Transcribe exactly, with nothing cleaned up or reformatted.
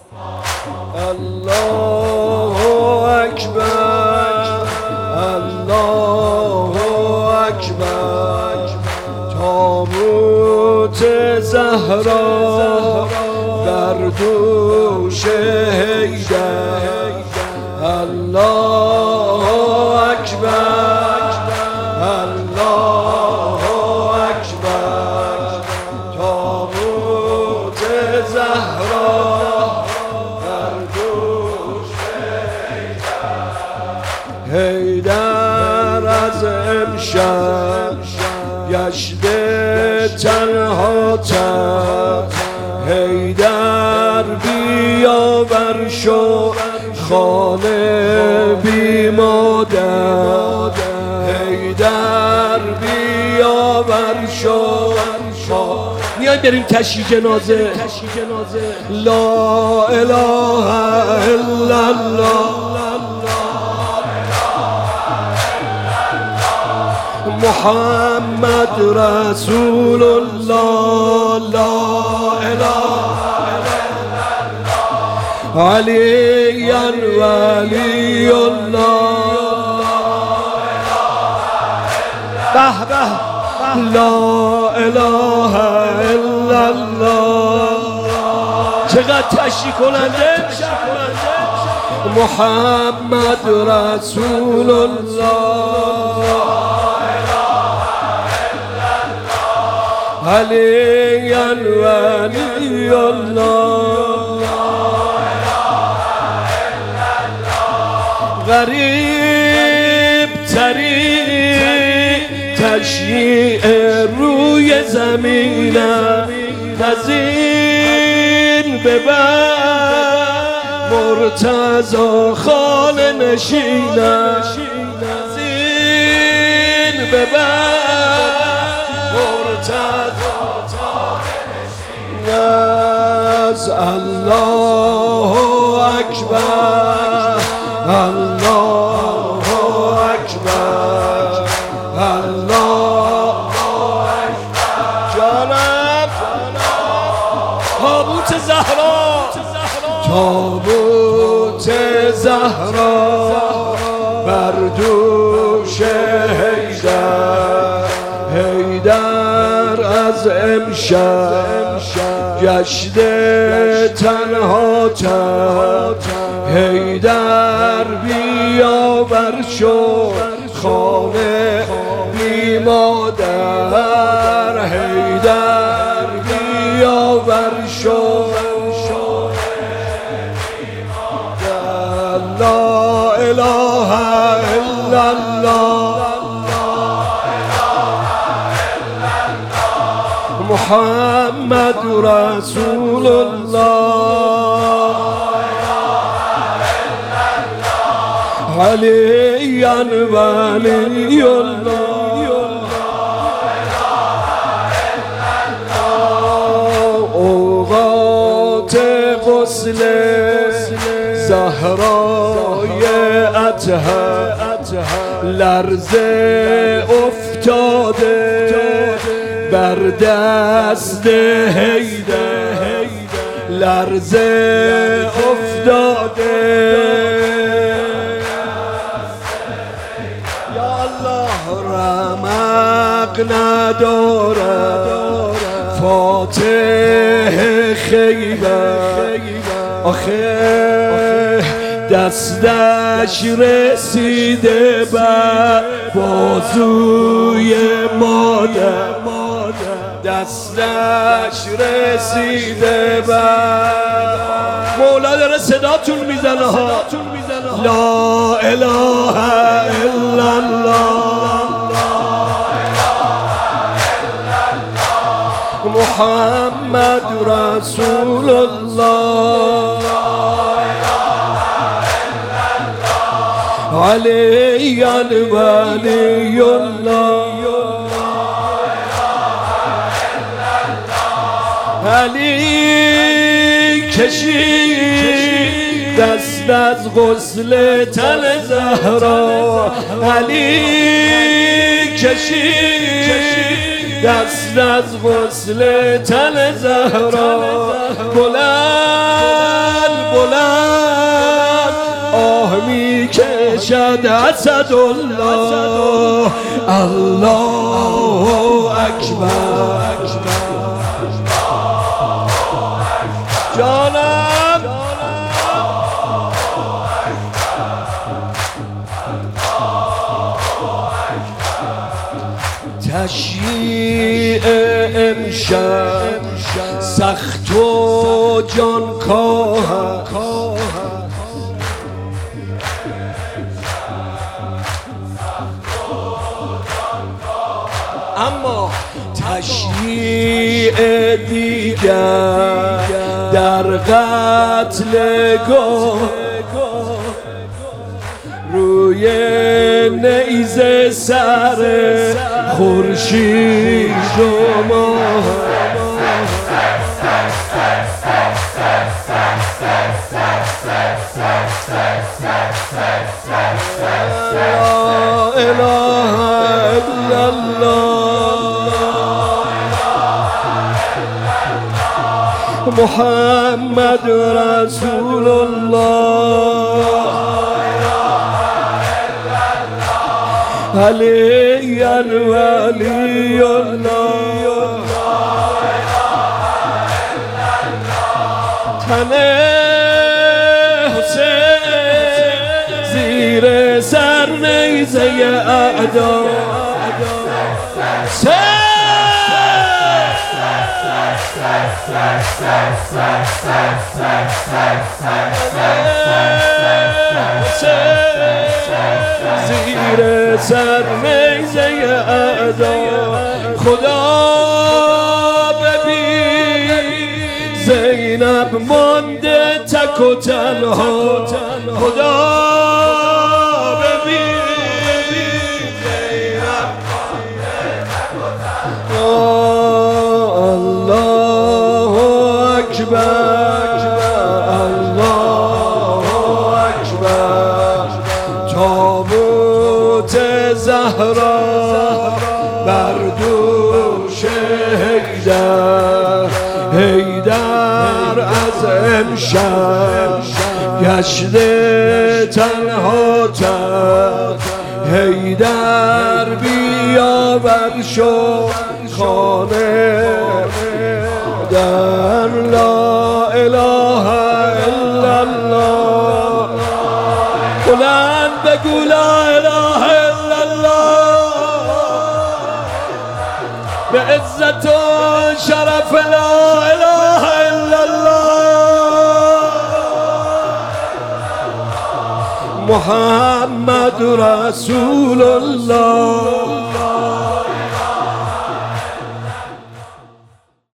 الله اکبر الله اکبر تابوت زهرا بر دوش حیدر الله اکبر الله اکبر تابوت زهرا بر دوش حیدر از امشب گشته تنها تن حیدر بیاور شو خانه بی مادر حیدر بیاور شو میایم بریم تشییع جنازه لا اله الا الله محمد رسول الله لا اله الا الله علی ولی الله به به لا اله الا الله چقدر تشریح کننده محمد رسول الله علی ولی الله غریب ترین تشییع روی زمینم از این به بعد مرتضی خانه نشینم از این به بعد مرتضی از الله اکبر الله اکبر الله جانم تابوت زهرا تابوت زهرا بر دوش حیدر حیدر از امشب گشته تنها تن حیدر بیاور شو خانه بی مادر حیدر بیاور شو لا اله الا الله محمد رسول الله علی ولی الله اوقات غسل زهرای اطهر لرزه افتاده بر دست حیدر لرزه افتاده یا الله رمق ندارد فاتح خیبر آخه دستش رسیده بر بازوی مادر دستش رسیده بر مولا داره صداتون میزنه ها لا اله الا الله محمد رسول الله علی ولی الله علی کشید دست از غسل تن زهرا علی کشید دست از غسل تن زهرا بلند کشد اسد الله الله اکبر جانم تشییع امشب سخت و جانکاه اما تشییع دیگر در قتل گاه روی نیزه سر خورشید و ماه لا اله الا الله محمد رسول الله علی ولی الله تن حسین زیر سر نیزه اعدا زیر سر نیزه اعدا خدا ببین زینب مانده تک و تنها خدا ببین زینب مانده تک و تنها الله اکبر الله اکبر تابوت زهرا بر دوش حیدر حیدر از امشب گشته تنها تر حیدر بیاور شو خانه در لا اله الا الله بلند بگو لا اله الا الله به عزت و شرف لا اله الا الله محمد رسول الله